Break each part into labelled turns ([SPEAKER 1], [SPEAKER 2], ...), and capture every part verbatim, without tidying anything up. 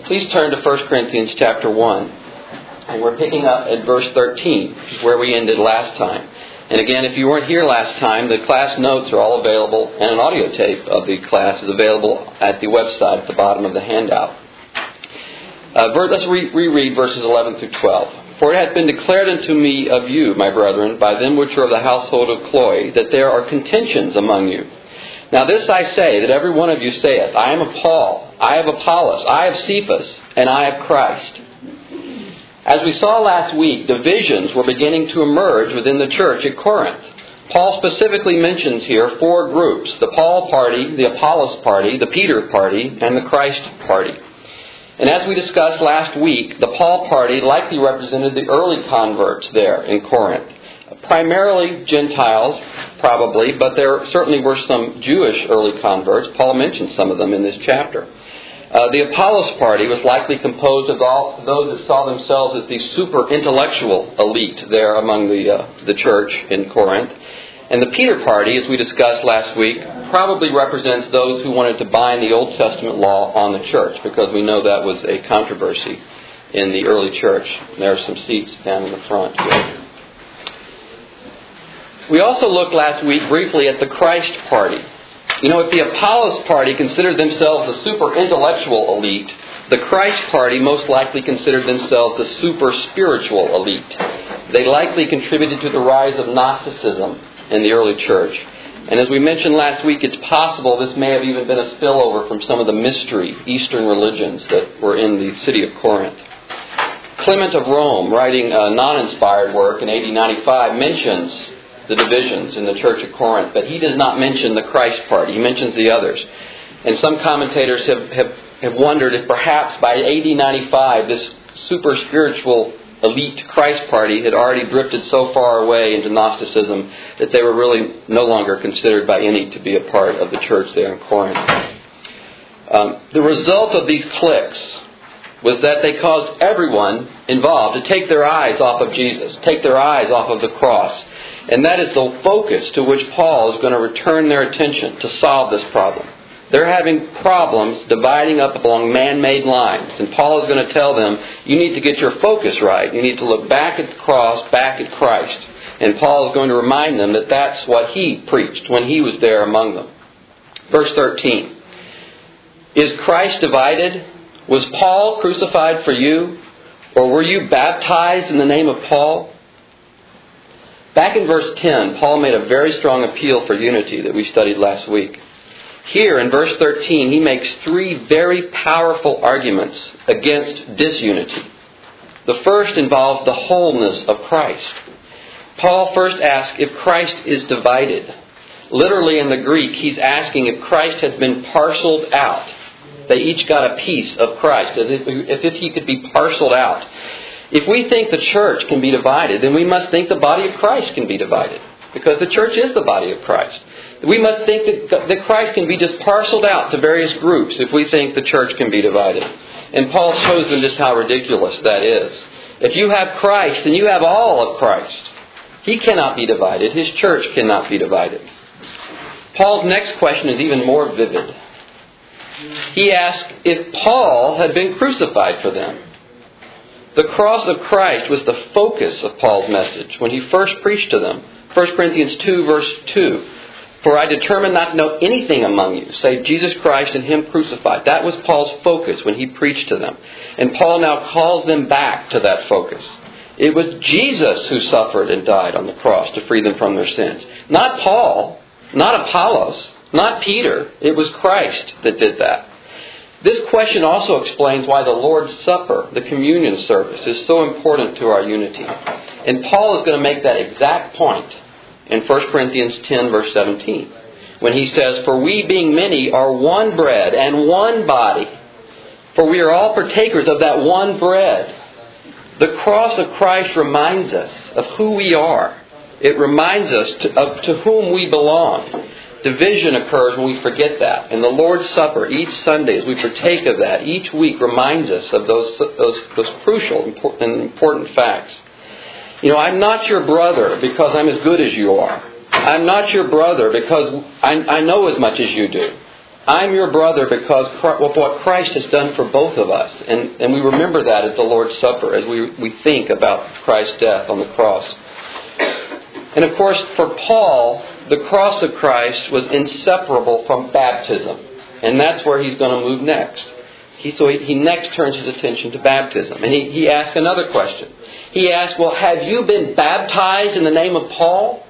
[SPEAKER 1] Please turn to First Corinthians chapter one. And we're picking up at verse thirteen, where we ended last time. And again, if you weren't here last time, the class notes are all available, and an audio tape of the class is available at the website at the bottom of the handout. Uh, ver- let's re- reread verses eleven through twelve. For it hath been declared unto me of you, my brethren, by them which are of the household of Chloe, that there are contentions among you. Now this I say, that every one of you saith, I am of Paul, I have Apollos, I have Cephas, and I have Christ. As we saw last week, divisions were beginning to emerge within the church at Corinth. Paul specifically mentions here four groups: the Paul party, the Apollos party, the Peter party, and the Christ party. And as we discussed last week, the Paul party likely represented the early converts there in Corinth. Primarily Gentiles, probably, but there certainly were some Jewish early converts. Paul mentions some of them in this chapter. Uh, the Apollos party was likely composed of all those that saw themselves as the super intellectual elite there among the uh, the church in Corinth. And the Peter party, as we discussed last week, probably represents those who wanted to bind the Old Testament law on the church, because we know that was a controversy in the early church. There are some seats down in the front here. We also looked last week briefly at the Christ party. You know, if the Apollos party considered themselves the super intellectual elite, the Christ party most likely considered themselves the super spiritual elite. They likely contributed to the rise of Gnosticism in the early church. And as we mentioned last week, it's possible this may have even been a spillover from some of the mystery Eastern religions that were in the city of Corinth. Clement of Rome, writing a non-inspired work in A D ninety-five, mentions the divisions in the church of Corinth, but he does not mention the Christ party. He mentions the others. And some commentators have, have, have wondered if perhaps by A D ninety-five this super spiritual elite Christ party had already drifted so far away into Gnosticism that they were really no longer considered by any to be a part of the church there in Corinth. Um, the result of these cliques was that they caused everyone involved to take their eyes off of Jesus, take their eyes off of the cross. And that is the focus to which Paul is going to return their attention to solve this problem. They're having problems dividing up along man-made lines. And Paul is going to tell them, you need to get your focus right. You need to look back at the cross, back at Christ. And Paul is going to remind them that that's what he preached when he was there among them. Verse thirteen. Is Christ divided? Was Paul crucified for you? Or were you baptized in the name of Paul? Back in verse ten, Paul made a very strong appeal for unity that we studied last week. Here in verse thirteen, he makes three very powerful arguments against disunity. The first involves the wholeness of Christ. Paul first asks if Christ is divided. Literally in the Greek, he's asking if Christ has been parceled out. They each got a piece of Christ, as if, as if he could be parceled out. If we think the church can be divided, then we must think the body of Christ can be divided, because the church is the body of Christ. We must think that, that Christ can be just parceled out to various groups if we think the church can be divided. And Paul shows them just how ridiculous that is. If you have Christ, then you have all of Christ. He cannot be divided. His church cannot be divided. Paul's next question is even more vivid. He asks if Paul had been crucified for them. The cross of Christ was the focus of Paul's message when he first preached to them. First Corinthians two, verse two. For I determined not to know anything among you, save Jesus Christ and Him crucified. That was Paul's focus when he preached to them. And Paul now calls them back to that focus. It was Jesus who suffered and died on the cross to free them from their sins. Not Paul, not Apollos, not Peter. It was Christ that did that. This question also explains why the Lord's Supper, the communion service, is so important to our unity. And Paul is going to make that exact point in First Corinthians ten, verse seventeen, when he says, For we being many are one bread and one body, for we are all partakers of that one bread. The cross of Christ reminds us of who we are. It reminds us to, of to whom we belong. Division occurs when we forget that. And the Lord's Supper, each Sunday, as we partake of that, each week reminds us of those, those, those crucial and important facts. You know, I'm not your brother because I'm as good as you are. I'm not your brother because I, I know as much as you do. I'm your brother because of what Christ has done for both of us. And, and we remember that at the Lord's Supper as we, we think about Christ's death on the cross. And of course, for Paul, the cross of Christ was inseparable from baptism. And that's where he's going to move next. He, so he, he next turns his attention to baptism. And he, he asks another question. He asks, well, have you been baptized in the name of Paul?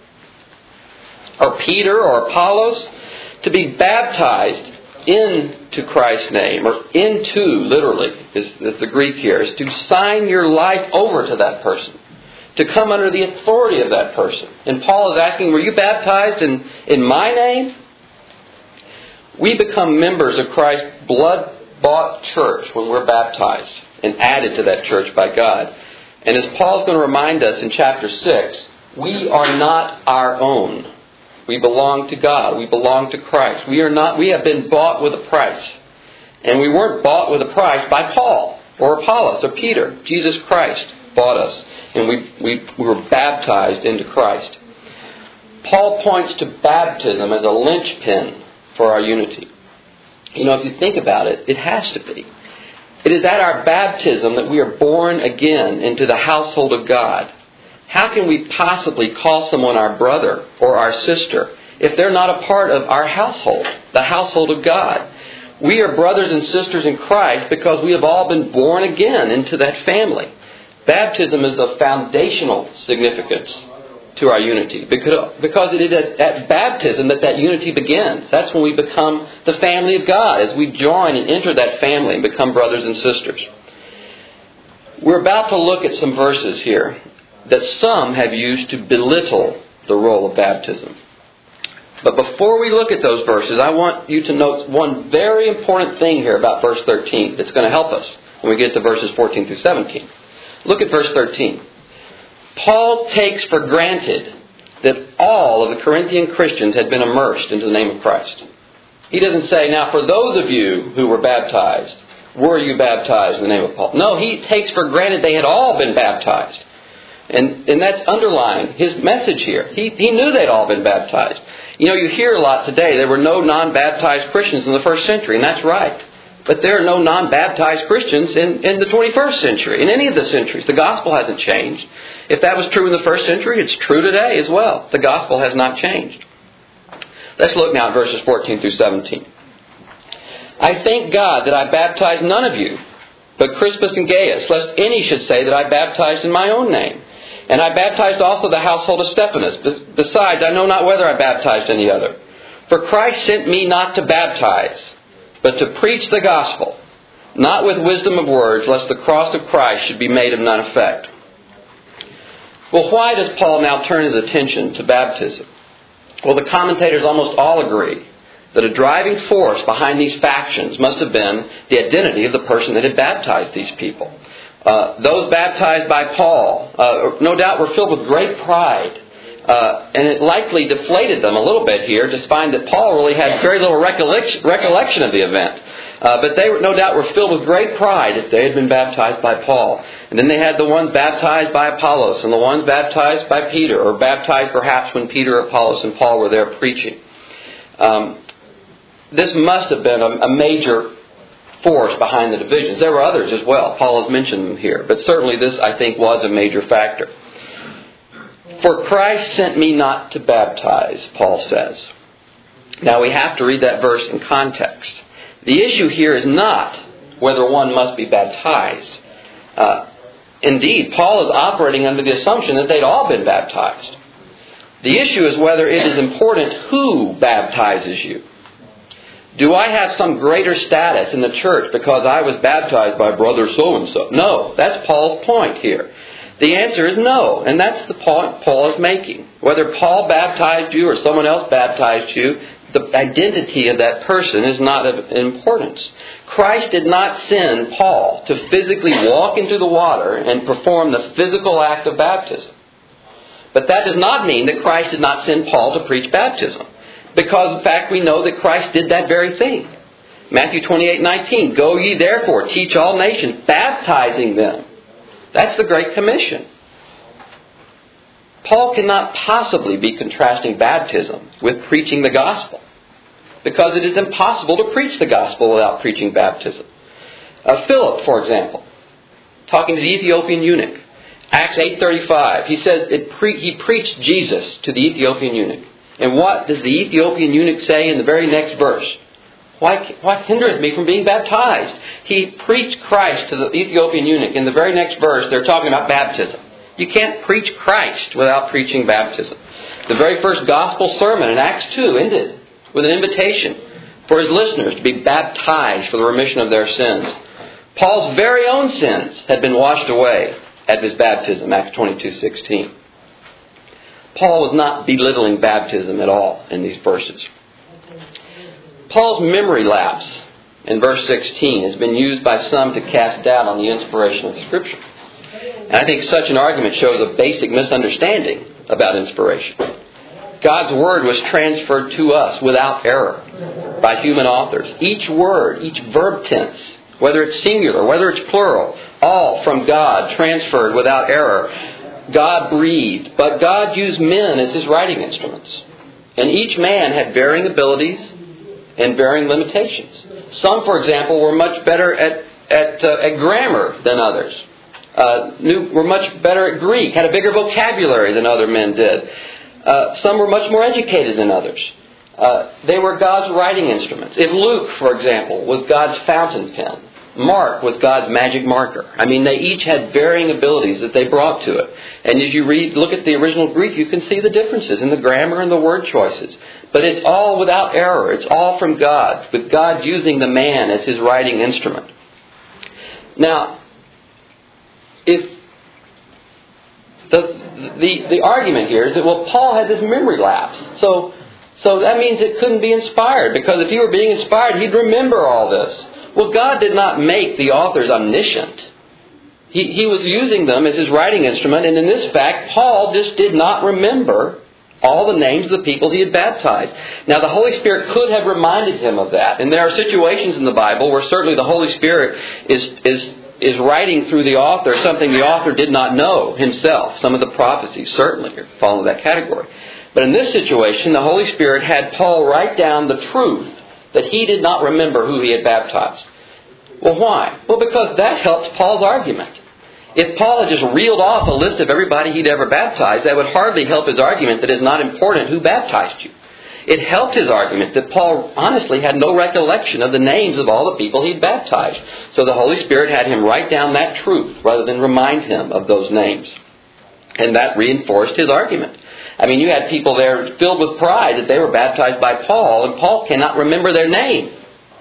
[SPEAKER 1] Or Peter or Apollos? To be baptized into Christ's name, or into, literally, is, is the Greek here, is to sign your life over to that person. To come under the authority of that person. And Paul is asking, were you baptized in, in my name? We become members of Christ's blood-bought church when we're baptized and added to that church by God. And as Paul's going to remind us in chapter six, we are not our own. We belong to God. We belong to Christ. We are not. We have been bought with a price. And we weren't bought with a price by Paul or Apollos or Peter. Jesus Christ bought us. And we, we, we were baptized into Christ. Paul points to baptism as a linchpin for our unity. You know, if you think about it, it has to be. It is at our baptism that we are born again into the household of God. How can we possibly call someone our brother or our sister if they're not a part of our household, the household of God? We are brothers and sisters in Christ because we have all been born again into that family. Baptism is of foundational significance to our unity because, because it is at baptism that that unity begins. That's when we become the family of God, as we join and enter that family and become brothers and sisters. We're about to look at some verses here that some have used to belittle the role of baptism. But before we look at those verses, I want you to note one very important thing here about verse thirteen that's going to help us when we get to verses fourteen through seventeen. Look at verse thirteen. Paul takes for granted that all of the Corinthian Christians had been immersed into the name of Christ. He doesn't say, now for those of you who were baptized, were you baptized in the name of Paul? No, he takes for granted they had all been baptized. And, and that's underlying his message here. He, he knew they'd all been baptized. You know, you hear a lot today, there were no non-baptized Christians in the first century, and that's right. But there are no non-baptized Christians in, in the twenty-first century, in any of the centuries. The gospel hasn't changed. If that was true in the first century, it's true today as well. The gospel has not changed. Let's look now at verses fourteen through seventeen. I thank God that I baptized none of you, but Crispus and Gaius, lest any should say that I baptized in my own name. And I baptized also the household of Stephanas. Besides, I know not whether I baptized any other. For Christ sent me not to baptize, but to preach the gospel, not with wisdom of words, lest the cross of Christ should be made of none effect. Well, why does Paul now turn his attention to baptism? Well, the commentators almost all agree that a driving force behind these factions must have been the identity of the person that had baptized these people. Uh, those baptized by Paul, uh, no doubt were filled with great pride. Uh, and it likely deflated them a little bit here to find that Paul really had very little recollection, recollection of the event. Uh, but they, were, no doubt, were filled with great pride if they had been baptized by Paul. And then they had the ones baptized by Apollos and the ones baptized by Peter, or baptized perhaps when Peter, Apollos, and Paul were there preaching. Um, this must have been a, a major force behind the divisions. There were others as well. Paul has mentioned them here. But certainly this, I think, was a major factor. For Christ sent me not to baptize, Paul says. Now we have to read that verse in context. The issue here is not whether one must be baptized. Uh, indeed, Paul is operating under the assumption that they'd all been baptized. The issue is whether it is important who baptizes you. Do I have some greater status in the church because I was baptized by brother so-and-so? No, that's Paul's point here. The answer is no, and that's the point Paul is making. Whether Paul baptized you or someone else baptized you, the identity of that person is not of importance. Christ did not send Paul to physically walk into the water and perform the physical act of baptism. But that does not mean that Christ did not send Paul to preach baptism. Because, in fact, we know that Christ did that very thing. Matthew twenty-eight nineteen, go ye therefore, teach all nations, baptizing them. That's the Great Commission. Paul cannot possibly be contrasting baptism with preaching the gospel. because it is impossible to preach the gospel without preaching baptism. Uh, Philip, for example, talking to the Ethiopian eunuch, Acts eight thirty-five, he says it pre- he preached Jesus to the Ethiopian eunuch. And what does the Ethiopian eunuch say in the very next verse? Why, what hindereth me from being baptized? He preached Christ to the Ethiopian eunuch. In the very next verse, they're talking about baptism. You can't preach Christ without preaching baptism. The very first gospel sermon in Acts two ended with an invitation for his listeners to be baptized for the remission of their sins. Paul's very own sins had been washed away at his baptism, Acts twenty-two sixteen. Paul was not belittling baptism at all in these verses. Paul's memory lapse in verse sixteen has been used by some to cast doubt on the inspiration of Scripture. And I think such an argument shows a basic misunderstanding about inspiration. God's Word was transferred to us without error by human authors. Each word, each verb tense, whether it's singular, whether it's plural, all from God, transferred without error. God breathed, but God used men as His writing instruments. And each man had varying abilities and varying limitations. Some, for example, were much better at, at, uh, at grammar than others. Uh, knew, were much better at Greek, had a bigger vocabulary than other men did. Uh, some were much more educated than others. Uh, they were God's writing instruments. If Luke, for example, was God's fountain pen, Mark was God's magic marker. I mean, they each had varying abilities that they brought to it. And as you read, look at the original Greek, you can see the differences in the grammar and the word choices. But it's all without error. It's all from God, with God using the man as His writing instrument. Now, if the the the argument here is that, well, Paul had this memory lapse, so so that means it couldn't be inspired, because if he were being inspired, he'd remember all this. Well, God did not make the authors omniscient. He, he was using them as His writing instrument, and in this fact, Paul just did not remember all the names of the people he had baptized. Now, the Holy Spirit could have reminded him of that, and there are situations in the Bible where certainly the Holy Spirit is is is writing through the author something the author did not know himself. Some of the prophecies certainly fall into that category. But in this situation, the Holy Spirit had Paul write down the truth that he did not remember who he had baptized. Well, why? Well, because that helps Paul's argument. If Paul had just reeled off a list of everybody he'd ever baptized, that would hardly help his argument that it's not important who baptized you. It helped his argument that Paul honestly had no recollection of the names of all the people he'd baptized. So the Holy Spirit had him write down that truth rather than remind him of those names. And that reinforced his argument. I mean, you had people there filled with pride that they were baptized by Paul, and Paul cannot remember their name.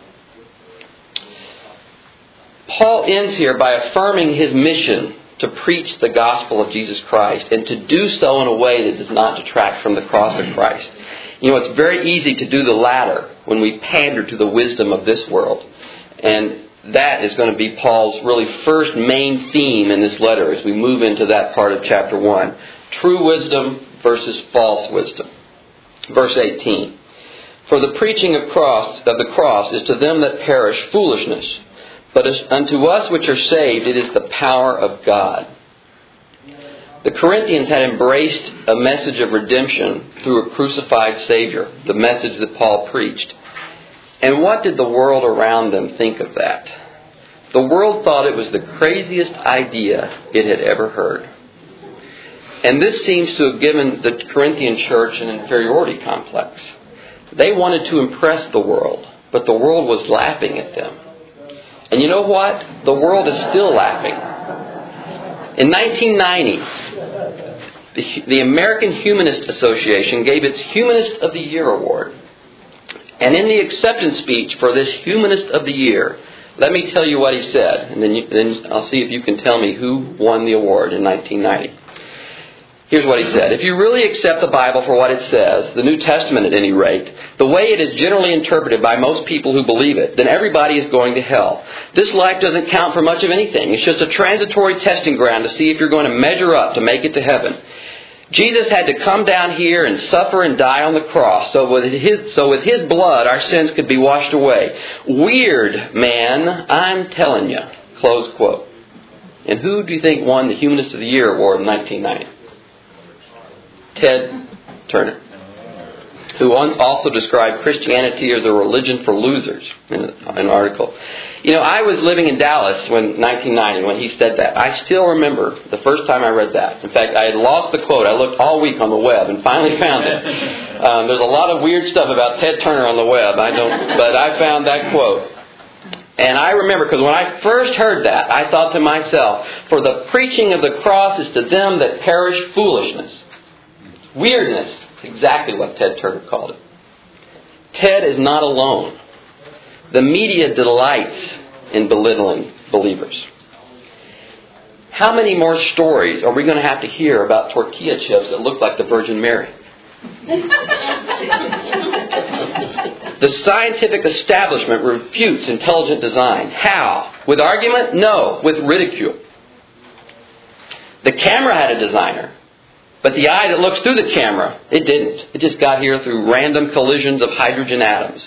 [SPEAKER 1] Paul ends here by affirming his mission to preach the gospel of Jesus Christ, and to do so in a way that does not detract from the cross of Christ. You know, it's very easy to do the latter when we pander to the wisdom of this world. And that is going to be Paul's really first main theme in this letter as we move into that part of chapter one. True wisdom versus false wisdom. Verse eighteen. For the preaching of cross of the cross is to them that perish foolishness, but as unto us which are saved it is the power of God. The Corinthians had embraced a message of redemption through a crucified Savior, the message that Paul preached. And what did the world around them think of that? The world thought it was the craziest idea it had ever heard. And this seems to have given the Corinthian church an inferiority complex. They wanted to impress the world, but the world was laughing at them. And you know what? The world is still laughing. In nineteen ninety, the, the American Humanist Association gave its Humanist of the Year award. And in the acceptance speech for this Humanist of the Year, let me tell you what he said, and then, you, then I'll see if you can tell me who won the award in nineteen ninety. Here's what he said. If you really accept the Bible for what it says, the New Testament at any rate, the way it is generally interpreted by most people who believe it, then everybody is going to hell. This life doesn't count for much of anything. It's just a transitory testing ground to see if you're going to measure up to make it to heaven. Jesus had to come down here and suffer and die on the cross so with his, so with his blood our sins could be washed away. Weird, man, I'm telling you. Close quote. And who do you think won the Humanist of the Year award in nineteen ninety? Ted Turner. who also described Christianity as a religion for losers in an article. You know, I was living in Dallas when nineteen ninety when he said that. I still remember the first time I read that. In fact, I had lost the quote. I looked all week on the web and finally found it. Um, there's a lot of weird stuff about Ted Turner on the web. I don't, but I found that quote. And I remember, because when I first heard that, I thought to myself, for the preaching of the cross is to them that perish foolishness. Weirdness. Exactly what Ted Turner called it. Ted is not alone. The media delights in belittling believers. How many more stories are we going to have to hear about tortilla chips that look like the Virgin Mary? The scientific establishment refutes intelligent design. How? With argument? No. With ridicule. The camera had a designer. But the eye that looks through the camera, it didn't. It just got here through random collisions of hydrogen atoms.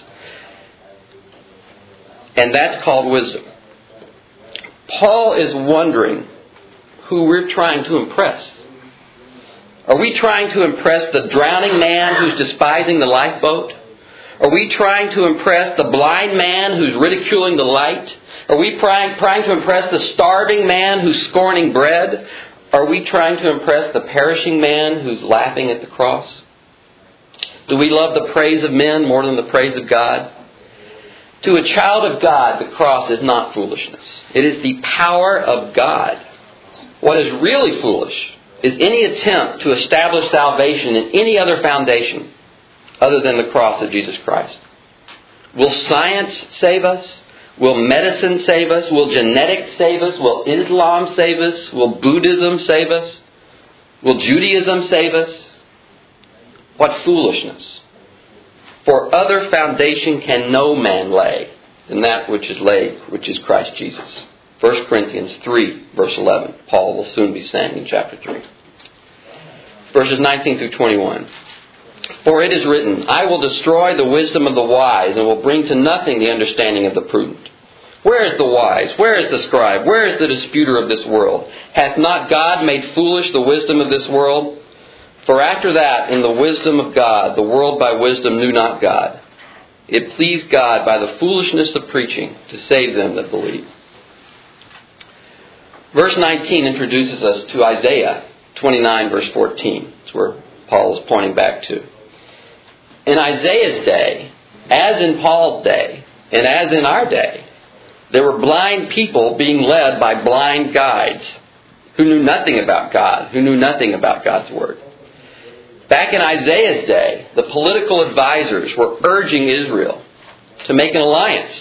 [SPEAKER 1] And that's called wisdom. Paul is wondering who we're trying to impress. Are we trying to impress the drowning man who's despising the lifeboat? Are we trying to impress the blind man who's ridiculing the light? Are we trying, trying to impress the starving man who's scorning bread? Are we trying to impress the perishing man who's laughing at the cross? Do we love the praise of men more than the praise of God? To a child of God, the cross is not foolishness. It is the power of God. What is really foolish is any attempt to establish salvation in any other foundation other than the cross of Jesus Christ. Will science save us? Will medicine save us? Will genetics save us? Will Islam save us? Will Buddhism save us? Will Judaism save us? What foolishness! For other foundation can no man lay than that which is laid, which is Christ Jesus. First Corinthians three, verse eleven. Paul will soon be saying in chapter three. Verses nineteen through twenty-one. For it is written, I will destroy the wisdom of the wise, and will bring to nothing the understanding of the prudent. Where is the wise? Where is the scribe? Where is the disputer of this world? Hath not God made foolish the wisdom of this world? For after that, in the wisdom of God, the world by wisdom knew not God. It pleased God by the foolishness of preaching to save them that believe. Verse nineteen introduces us to Isaiah twenty-nine, verse fourteen. That's where Paul is pointing back to. In Isaiah's day, as in Paul's day, and as in our day, there were blind people being led by blind guides who knew nothing about God, who knew nothing about God's Word. Back in Isaiah's day, the political advisors were urging Israel to make an alliance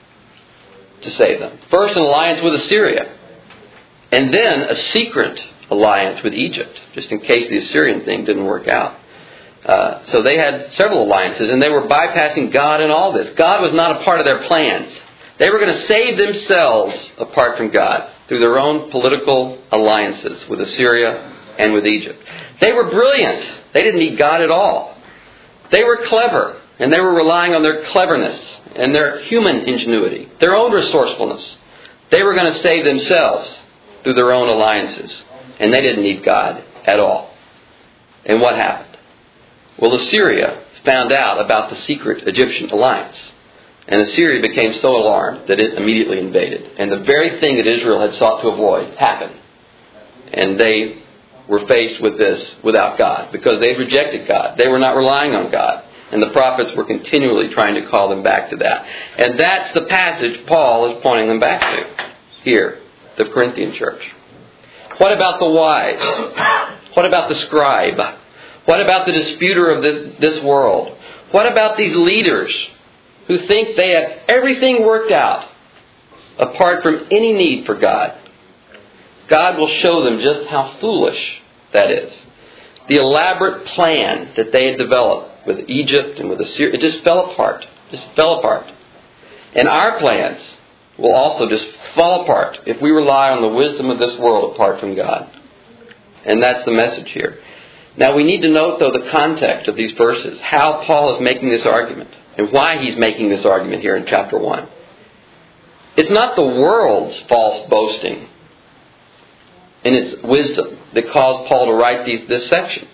[SPEAKER 1] to save them. First, an alliance with Assyria, and then a secret alliance with Egypt, just in case the Assyrian thing didn't work out. Uh, so they had several alliances, and they were bypassing God in all this. God was not a part of their plans. They were going to save themselves apart from God through their own political alliances with Assyria and with Egypt. They were brilliant. They didn't need God at all. They were clever, and they were relying on their cleverness and their human ingenuity, their own resourcefulness. They were going to save themselves through their own alliances, and they didn't need God at all. And what happened? Well, Assyria found out about the secret Egyptian alliance. And Assyria became so alarmed that it immediately invaded. And the very thing that Israel had sought to avoid happened. And they were faced with this without God, because they rejected God. They were not relying on God. And the prophets were continually trying to call them back to that. And that's the passage Paul is pointing them back to here, the Corinthian church. What about the wise? What about the scribe? What about the disputer of this, this world? What about these leaders who think they have everything worked out apart from any need for God? God will show them just how foolish that is. The elaborate plan that they had developed with Egypt and with Assyria, it just fell apart. Just fell apart. And our plans will also just fall apart if we rely on the wisdom of this world apart from God. And that's the message here. Now we need to note, though, the context of these verses, how Paul is making this argument, and why he's making this argument here in chapter one. It's not the world's false boasting in its wisdom that caused Paul to write these, this section.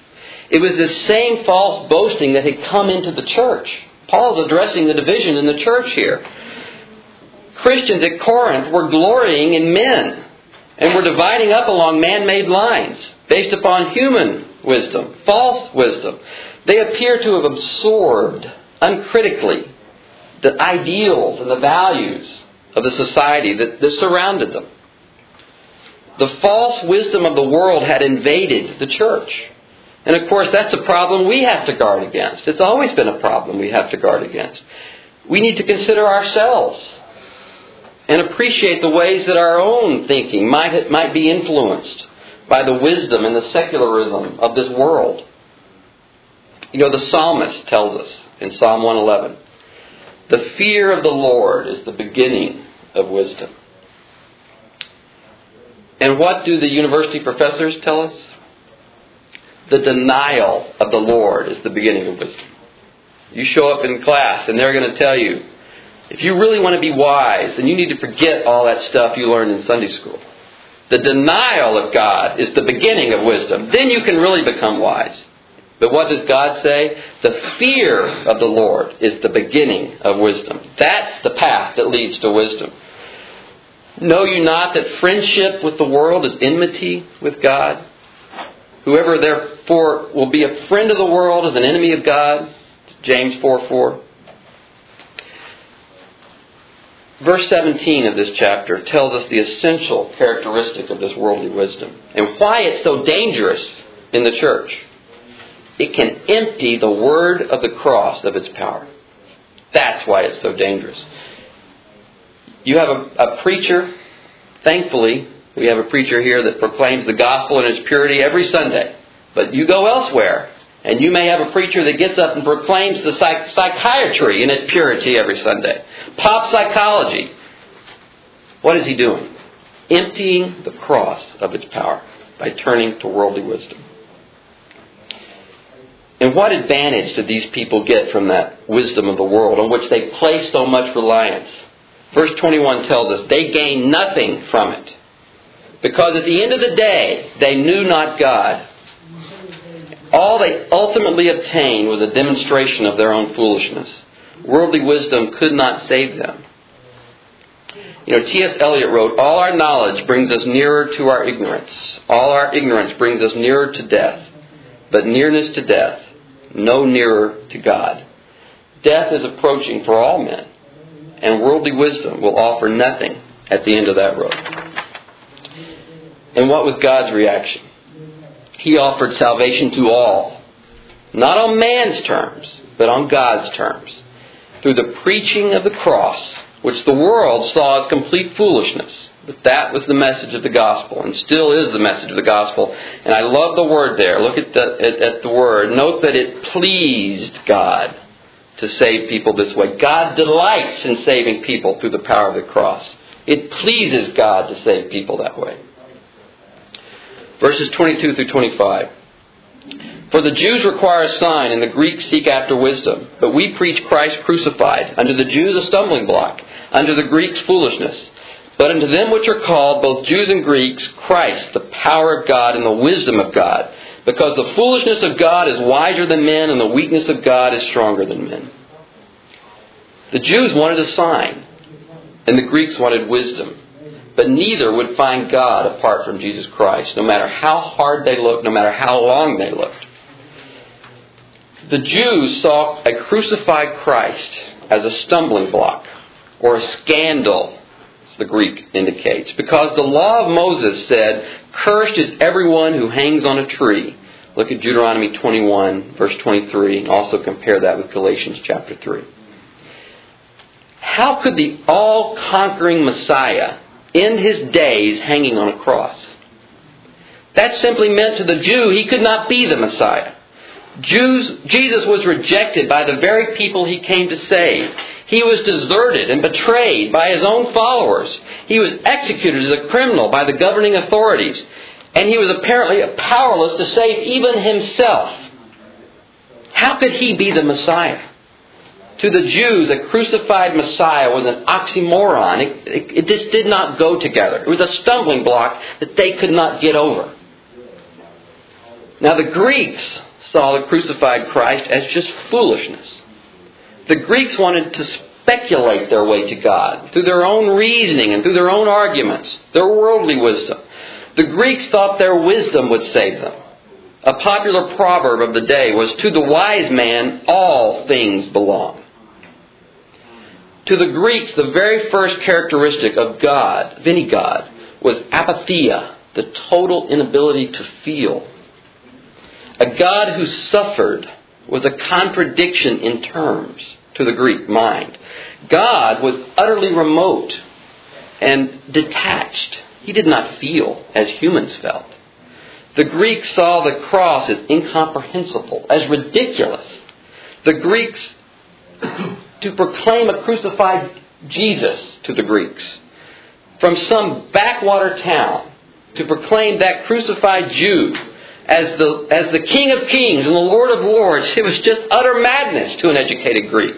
[SPEAKER 1] It was the same false boasting that had come into the church. Paul's addressing the division in the church here. Christians at Corinth were glorying in men and were dividing up along man-made lines based upon human wisdom, false wisdom. They appear to have absorbed uncritically the ideals and the values of the society that, that surrounded them. The false wisdom of the world had invaded the church. And of course, that's a problem we have to guard against. It's always been a problem we have to guard against. We need to consider ourselves and appreciate the ways that our own thinking might, might be influenced by the wisdom and the secularism of this world. You know, the psalmist tells us in Psalm one eleven, the fear of the Lord is the beginning of wisdom. And what do the university professors tell us? The denial of the Lord is the beginning of wisdom. You show up in class and they're going to tell you, if you really want to be wise, then you need to forget all that stuff you learned in Sunday school. The denial of God is the beginning of wisdom. Then you can really become wise. But what does God say? The fear of the Lord is the beginning of wisdom. That's the path that leads to wisdom. Know you not that friendship with the world is enmity with God? Whoever therefore will be a friend of the world is an enemy of God. James four four. Verse seventeen of this chapter tells us the essential characteristic of this worldly wisdom and why it's so dangerous in the church. It can empty the word of the cross of its power. That's why it's so dangerous. You have a, a preacher, thankfully, we have a preacher here that proclaims the gospel in its purity every Sunday. But you go elsewhere, and you may have a preacher that gets up and proclaims the psych- psychiatry in its purity every Sunday. Pop psychology. What is he doing? Emptying the cross of its power by turning to worldly wisdom. And what advantage did these people get from that wisdom of the world on which they place so much reliance? Verse twenty-one tells us they gained nothing from it. Because at the end of the day, they knew not God. All they ultimately obtained was a demonstration of their own foolishness. Worldly wisdom could not save them. You know, T S Eliot wrote, all our knowledge brings us nearer to our ignorance. All our ignorance brings us nearer to death. But nearness to death, no nearer to God. Death is approaching for all men. And worldly wisdom will offer nothing at the end of that road. And what was God's reaction? He offered salvation to all. Not on man's terms, but on God's terms. Through the preaching of the cross, which the world saw as complete foolishness. But that was the message of the gospel, and still is the message of the gospel. And I love the word there. Look at the, at, at the word. Note that it pleased God to save people this way. God delights in saving people through the power of the cross. It pleases God to save people that way. Verses twenty-two through twenty-five. For the Jews require a sign, and the Greeks seek after wisdom. But we preach Christ crucified, unto the Jews a stumbling block, unto the Greeks foolishness. But unto them which are called, both Jews and Greeks, Christ, the power of God and the wisdom of God. Because the foolishness of God is wiser than men, and the weakness of God is stronger than men. The Jews wanted a sign, and the Greeks wanted wisdom. But neither would find God apart from Jesus Christ, no matter how hard they looked, no matter how long they looked. The Jews saw a crucified Christ as a stumbling block, or a scandal, as the Greek indicates. Because the law of Moses said, cursed is everyone who hangs on a tree. Look at Deuteronomy twenty-one, verse twenty-three, and also compare that with Galatians chapter three. How could the all-conquering Messiah end his days hanging on a cross? That simply meant to the Jew he could not be the Messiah. Jews, Jesus was rejected by the very people he came to save. He was deserted and betrayed by his own followers. He was executed as a criminal by the governing authorities. And he was apparently powerless to save even himself. How could he be the Messiah? To the Jews, a crucified Messiah was an oxymoron. It, it, it just did not go together. It was a stumbling block that they could not get over. Now the Greeks saw the crucified Christ as just foolishness. The Greeks wanted to speculate their way to God through their own reasoning and through their own arguments, their worldly wisdom. The Greeks thought their wisdom would save them. A popular proverb of the day was, "To the wise man, all things belong." To the Greeks, the very first characteristic of God, of any God, was apatheia, the total inability to feel. A God who suffered was a contradiction in terms to the Greek mind. God was utterly remote and detached. He did not feel as humans felt. The Greeks saw the cross as incomprehensible, as ridiculous. The Greeks, to proclaim a crucified Jesus to the Greeks, from some backwater town, to proclaim that crucified Jew as the, as the King of Kings and the Lord of Lords, it was just utter madness to an educated Greek.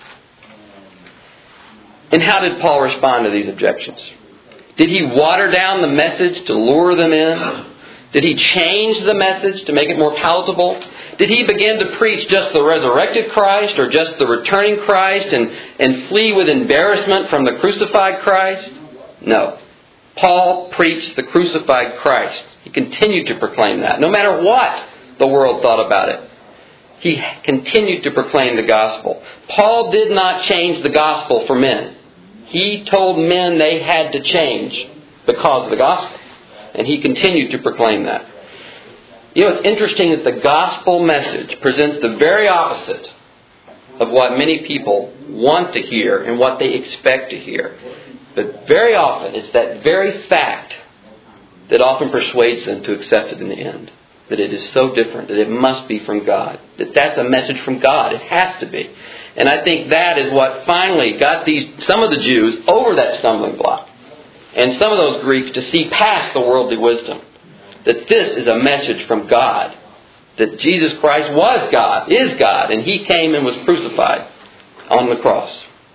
[SPEAKER 1] And how did Paul respond to these objections? Did he water down the message to lure them in? Did he change the message to make it more palatable? Did he begin to preach just the resurrected Christ or just the returning Christ and, and flee with embarrassment from the crucified Christ? No. Paul preached the crucified Christ. He continued to proclaim that, no matter what the world thought about it. He continued to proclaim the gospel. Paul did not change the gospel for men. He told men they had to change because of the gospel. And he continued to proclaim that. You know, it's interesting that the gospel message presents the very opposite of what many people want to hear and what they expect to hear. But very often, it's that very fact that often persuades them to accept it in the end. That it is so different, that it must be from God. That that's a message from God. It has to be. And I think that is what finally got these some of the Jews over that stumbling block. And some of those Greeks to see past the worldly wisdom. That this is a message from God. That Jesus Christ was God, is God, and He came and was crucified on the cross.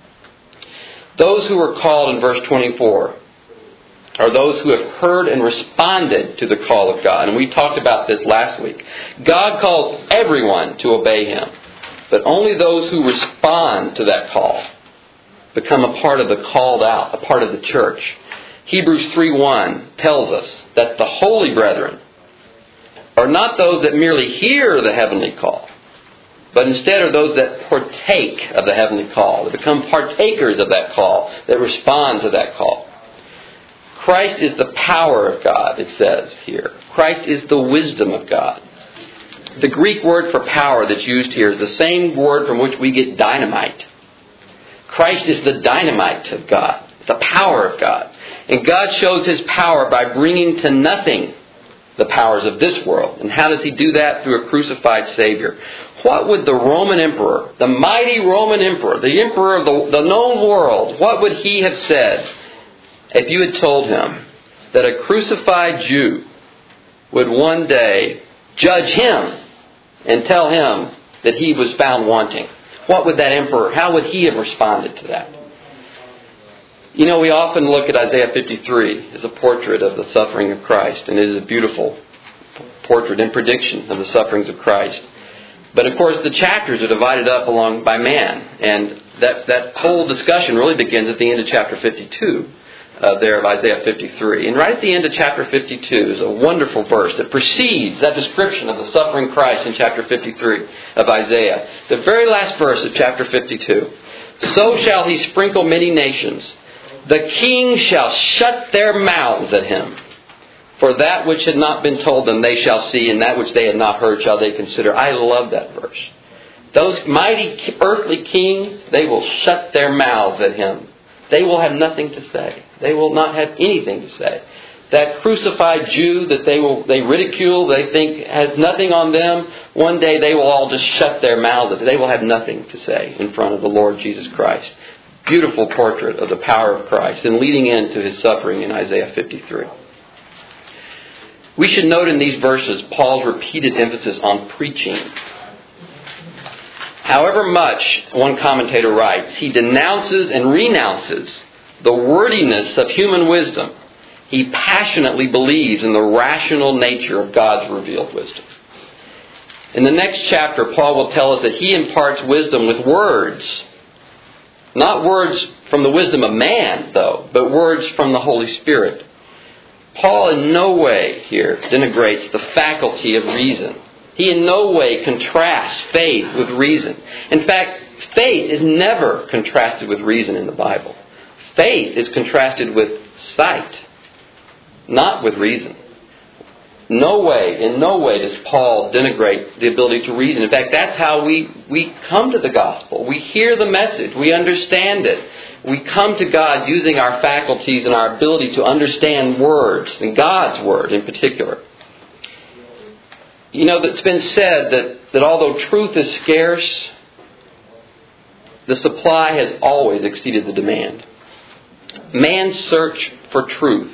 [SPEAKER 1] Those who are called in verse twenty-four are those who have heard and responded to the call of God. And we talked about this last week. God calls everyone to obey Him. But only those who respond to that call become a part of the called out, a part of the church. Hebrews three one tells us that the holy brethren are not those that merely hear the heavenly call, but instead are those that partake of the heavenly call, that become partakers of that call, that respond to that call. Christ is the power of God, it says here. Christ is the wisdom of God. The Greek word for power that's used here is the same word from which we get dynamite. Christ is the dynamite of God, the power of God. And God shows His power by bringing to nothing the powers of this world. And how does He do that? Through a crucified Savior. What would the Roman emperor, the mighty Roman emperor, the emperor of the, the known world, what would he have said if you had told him that a crucified Jew would one day judge him and tell him that he was found wanting? What would that emperor, how would he have responded to that? You know, we often look at Isaiah fifty-three as a portrait of the suffering of Christ, and it is a beautiful portrait and prediction of the sufferings of Christ. But of course, the chapters are divided up along by man, and that, that whole discussion really begins at the end of chapter fifty-two uh, there of Isaiah fifty-three. And right at the end of chapter fifty-two is a wonderful verse that precedes that description of the suffering Christ in chapter fifty-three of Isaiah. The very last verse of chapter fifty-two. So shall He sprinkle many nations. The kings shall shut their mouths at Him. For that which had not been told them they shall see, and that which they had not heard shall they consider. I love that verse. Those mighty earthly kings, they will shut their mouths at Him. They will have nothing to say. They will not have anything to say. That crucified Jew that they will they ridicule, they think has nothing on them, one day they will all just shut their mouths. They will have nothing to say in front of the Lord Jesus Christ. Beautiful portrait of the power of Christ and leading into His suffering in Isaiah fifty-three. We should note in these verses Paul's repeated emphasis on preaching. However much, one commentator writes, he denounces and renounces the wordiness of human wisdom. He passionately believes in the rational nature of God's revealed wisdom. In the next chapter, Paul will tell us that he imparts wisdom with words. Not words from the wisdom of man, though, but words from the Holy Spirit. Paul in no way here denigrates the faculty of reason. He in no way contrasts faith with reason. In fact, faith is never contrasted with reason in the Bible. Faith is contrasted with sight, not with reason. No way, in no way does Paul denigrate the ability to reason. In fact, that's how we, we come to the gospel. We hear the message. We understand it. We come to God using our faculties and our ability to understand words, and God's Word in particular. You know, it's been said that, that although truth is scarce, the supply has always exceeded the demand. Man's search for truth.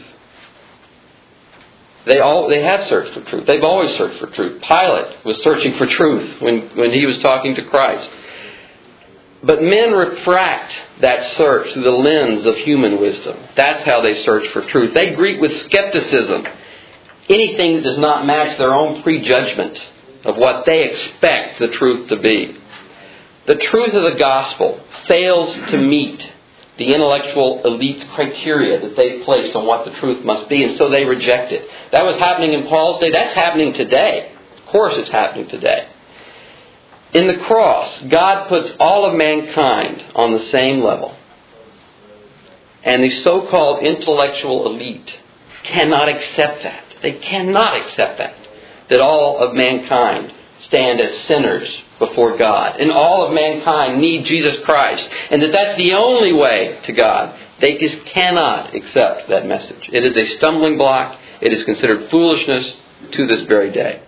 [SPEAKER 1] They all they have searched for truth. They've always searched for truth. Pilate was searching for truth when, when he was talking to Christ. But men refract that search through the lens of human wisdom. That's how they search for truth. They greet with skepticism anything that does not match their own prejudgment of what they expect the truth to be. The truth of the gospel fails to meet the intellectual elite criteria that they've placed on what the truth must be, and so they reject it. That was happening in Paul's day. That's happening today. Of course it's happening today. In the cross, God puts all of mankind on the same level. And the so-called intellectual elite cannot accept that. They cannot accept that. That all of mankind stand as sinners before God. And all of mankind need Jesus Christ. And that that's the only way to God. They just cannot accept that message. It is a stumbling block. It is considered foolishness to this very day.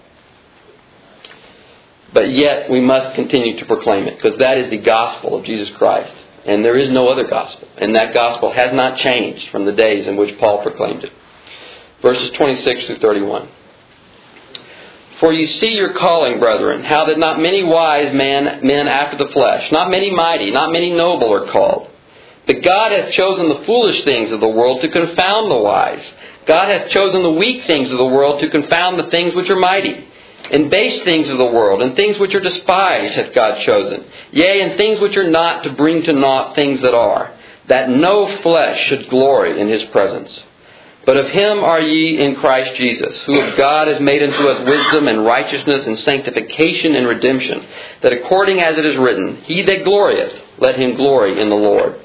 [SPEAKER 1] But yet we must continue to proclaim it, because that is the gospel of Jesus Christ. And there is no other gospel. And that gospel has not changed from the days in which Paul proclaimed it. Verses twenty-six through thirty-one. For you see your calling, brethren, how that not many wise men, men after the flesh, not many mighty, not many noble are called. But God hath chosen the foolish things of the world to confound the wise. God hath chosen the weak things of the world to confound the things which are mighty. And base things of the world, and things which are despised hath God chosen. Yea, and things which are not, to bring to naught things that are, that no flesh should glory in His presence. But of Him are ye in Christ Jesus, who of God is made unto us wisdom and righteousness and sanctification and redemption, that according as it is written, He that glorieth, let him glory in the Lord.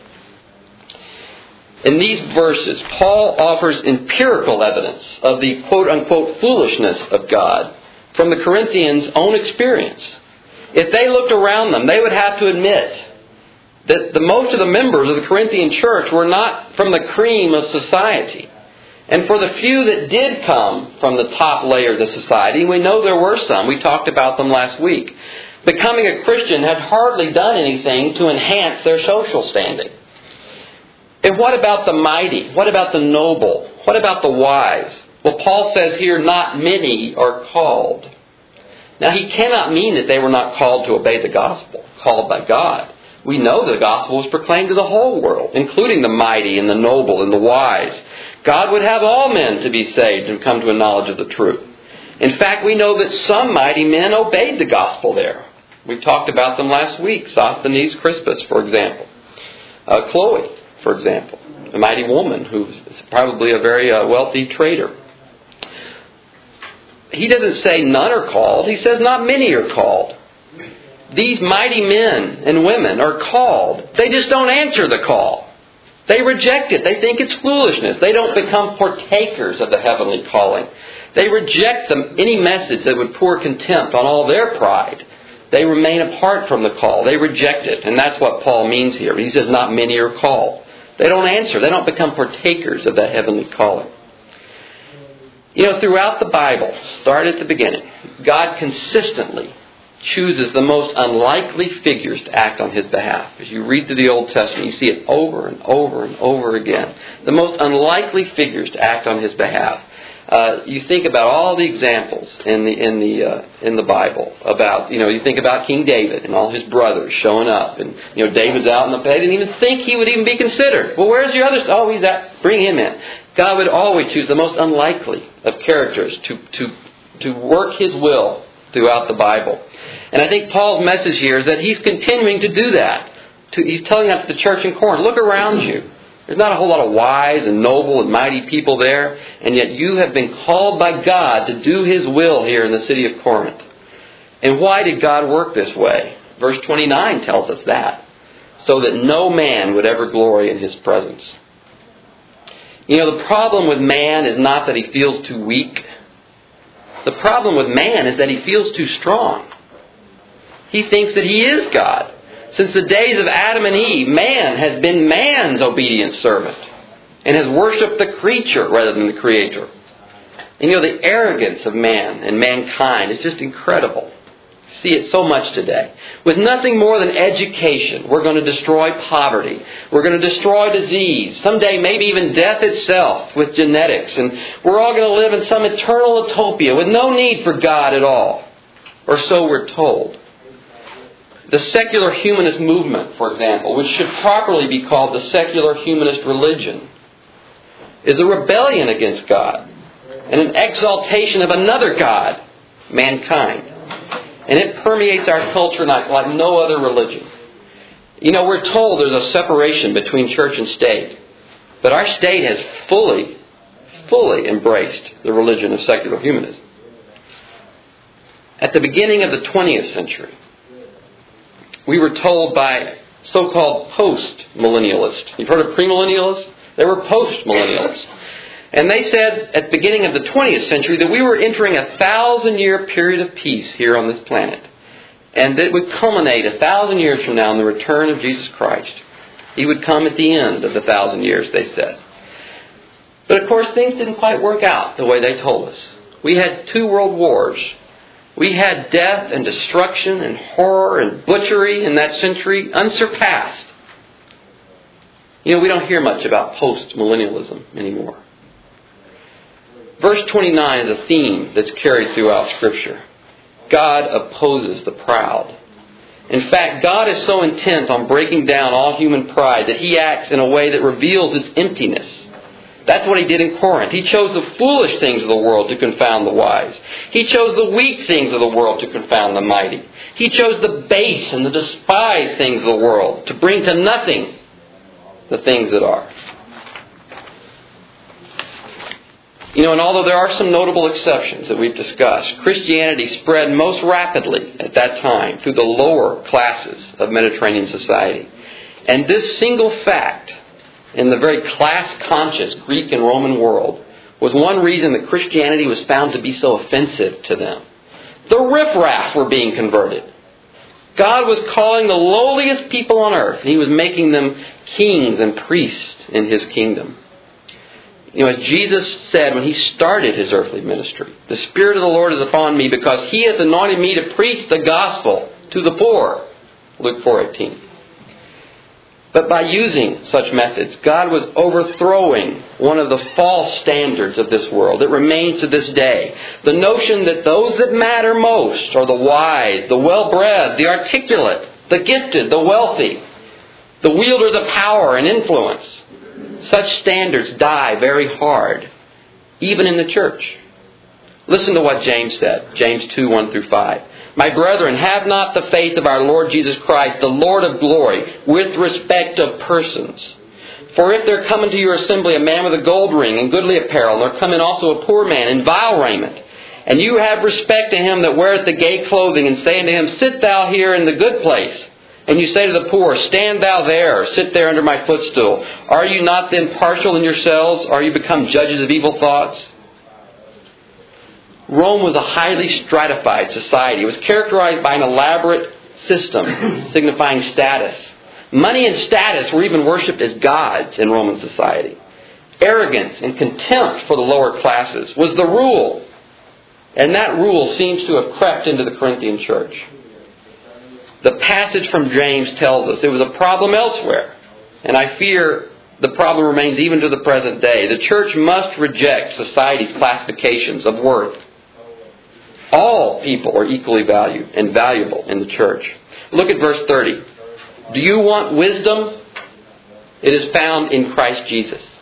[SPEAKER 1] In these verses, Paul offers empirical evidence of the quote-unquote foolishness of God from the Corinthians' own experience. If they looked around them, they would have to admit that the most of the members of the Corinthian church were not from the cream of society. And for the few that did come from the top layers of society, we know there were some. We talked about them last week. Becoming a Christian had hardly done anything to enhance their social standing. And what about the mighty? What about the noble? What about the wise? Well, Paul says here, not many are called. Now, he cannot mean that they were not called to obey the gospel, called by God. We know the gospel was proclaimed to the whole world, including the mighty and the noble and the wise. God would have all men to be saved and come to a knowledge of the truth. In fact, we know that some mighty men obeyed the gospel there. We talked about them last week. Sosthenes Crispus, for example. Uh, Chloe, for example. A mighty woman who's probably a very uh, wealthy trader. He doesn't say none are called. He says not many are called. These mighty men and women are called. They just don't answer the call. They reject it. They think it's foolishness. They don't become partakers of the heavenly calling. They reject them, any message that would pour contempt on all their pride. They remain apart from the call. They reject it. And that's what Paul means here. He says not many are called. They don't answer. They don't become partakers of that heavenly calling. You know, throughout the Bible, start at the beginning, God consistently chooses the most unlikely figures to act on His behalf. As you read through the Old Testament, you see it over and over and over again. The most unlikely figures to act on His behalf. Uh, you think about all the examples in the in the uh, in the Bible about, you know, you think about King David and all his brothers showing up, and you know David's out in the pay. They didn't even think he would even be considered. Well, where's your others? Oh, he's out. Bring him in. God would always choose the most unlikely of characters to to to work His will throughout the Bible. And I think Paul's message here is that he's continuing to do that. He's telling that to the church in Corinth. Look around you. There's not a whole lot of wise and noble and mighty people there, and yet you have been called by God to do His will here in the city of Corinth. And why did God work this way? Verse twenty-nine tells us that. So that no man would ever glory in His presence. You know, the problem with man is not that he feels too weak. The problem with man is that he feels too strong. He thinks that he is God. Since the days of Adam and Eve, man has been man's obedient servant and has worshipped the creature rather than the Creator. And you know, the arrogance of man and mankind is just incredible. See it so much today. With nothing more than education, we're going to destroy poverty. We're going to destroy disease. Someday maybe even death itself with genetics. And we're all going to live in some eternal utopia with no need for God at all. Or so we're told. The secular humanist movement, for example, which should properly be called the secular humanist religion, is a rebellion against God and an exaltation of another God, mankind. And it permeates our culture like, like no other religion. You know, we're told there's a separation between church and state. But our state has fully, fully embraced the religion of secular humanism. At the beginning of the twentieth century, we were told by so-called post-millennialists. You've heard of premillennialists? They were post-millennialists. And they said at the beginning of the twentieth century that we were entering a thousand-year period of peace here on this planet. And that it would culminate a thousand years from now in the return of Jesus Christ. He would come at the end of the thousand years, they said. But of course, things didn't quite work out the way they told us. We had two world wars. We had death and destruction and horror and butchery in that century unsurpassed. You know, we don't hear much about post-millennialism anymore. Verse twenty-nine is a theme that's carried throughout Scripture. God opposes the proud. In fact, God is so intent on breaking down all human pride that He acts in a way that reveals its emptiness. That's what He did in Corinth. He chose the foolish things of the world to confound the wise. He chose the weak things of the world to confound the mighty. He chose the base and the despised things of the world to bring to nothing the things that are. You know, and although there are some notable exceptions that we've discussed, Christianity spread most rapidly at that time through the lower classes of Mediterranean society. And this single fact in the very class-conscious Greek and Roman world was one reason that Christianity was found to be so offensive to them. The riffraff were being converted. God was calling the lowliest people on earth, and He was making them kings and priests in His kingdom. You know, as Jesus said when He started His earthly ministry, "The Spirit of the Lord is upon me because He has anointed me to preach the gospel to the poor." Luke four eighteen. But by using such methods, God was overthrowing one of the false standards of this world. It remains to this day. The notion that those that matter most are the wise, the well-bred, the articulate, the gifted, the wealthy, the wielders of power and influence. Such standards die very hard, even in the church. Listen to what James said, James two, one through five. "My brethren, have not the faith of our Lord Jesus Christ, the Lord of glory, with respect of persons. For if there come into your assembly a man with a gold ring and goodly apparel, and there come in also a poor man in vile raiment, and you have respect to him that weareth the gay clothing, and say unto him, Sit thou here in the good place, and you say to the poor, Stand thou there, or sit there under my footstool, are you not then partial in yourselves? Are you become judges of evil thoughts?" Rome was a highly stratified society. It was characterized by an elaborate system signifying status. Money and status were even worshipped as gods in Roman society. Arrogance and contempt for the lower classes was the rule. And that rule seems to have crept into the Corinthian church. The passage from James tells us there was a problem elsewhere. And I fear the problem remains even to the present day. The church must reject society's classifications of worth. All people are equally valued and valuable in the church. Look at verse thirty. "Do you want wisdom? It is found in Christ Jesus.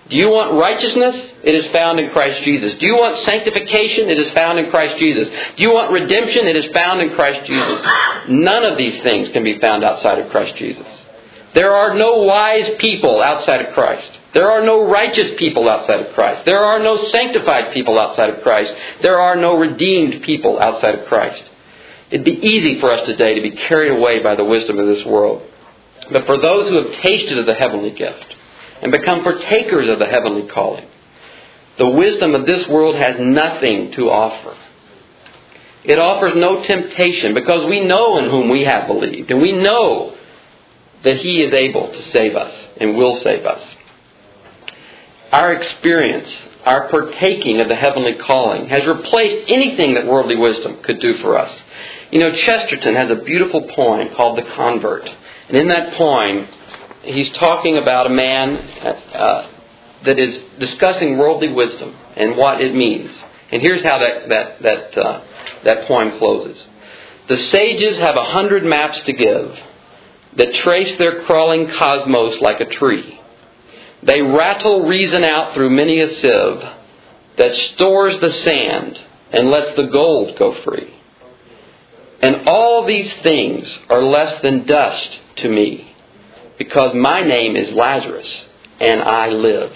[SPEAKER 1] Do you want righteousness? It is found in Christ Jesus. Do you want sanctification? It is found in Christ Jesus. Do you want redemption? It is found in Christ Jesus. None of these things can be found outside of Christ Jesus. There are no wise people outside of Christ. There are no righteous people outside of Christ. There are no sanctified people outside of Christ. There are no redeemed people outside of Christ. It'd be easy for us today to be carried away by the wisdom of this world. But for those who have tasted of the heavenly gift and become partakers of the heavenly calling, the wisdom of this world has nothing to offer. It offers no temptation because we know in whom we have believed, and we know that He is able to save us and will save us. Our experience, our partaking of the heavenly calling has replaced anything that worldly wisdom could do for us. You know, Chesterton has a beautiful poem called The Convert. And in that poem, he's talking about a man uh, that is discussing worldly wisdom and what it means. And here's how that that that uh, that poem closes. The sages have a hundred maps to give that trace their crawling cosmos like a tree. They rattle reason out through many a sieve that stores the sand and lets the gold go free. And all these things are less than dust to me, because my name is Lazarus and I live.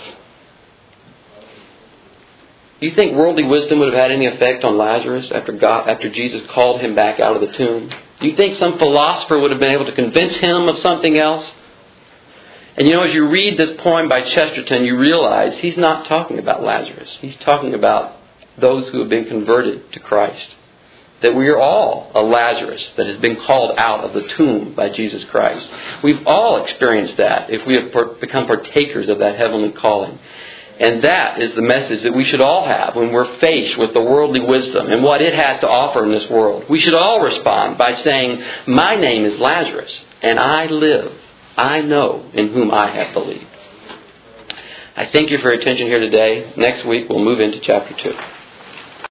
[SPEAKER 1] Do you think worldly wisdom would have had any effect on Lazarus after God, after Jesus called him back out of the tomb? Do you think some philosopher would have been able to convince him of something else? And you know, as you read this poem by Chesterton, you realize he's not talking about Lazarus. He's talking about those who have been converted to Christ. That we are all a Lazarus that has been called out of the tomb by Jesus Christ. We've all experienced that if we have become partakers of that heavenly calling. And that is the message that we should all have when we're faced with the worldly wisdom and what it has to offer in this world. We should all respond by saying, my name is Lazarus and I live. I know in whom I have believed. I thank you for your attention here today. Next week we'll move into chapter two.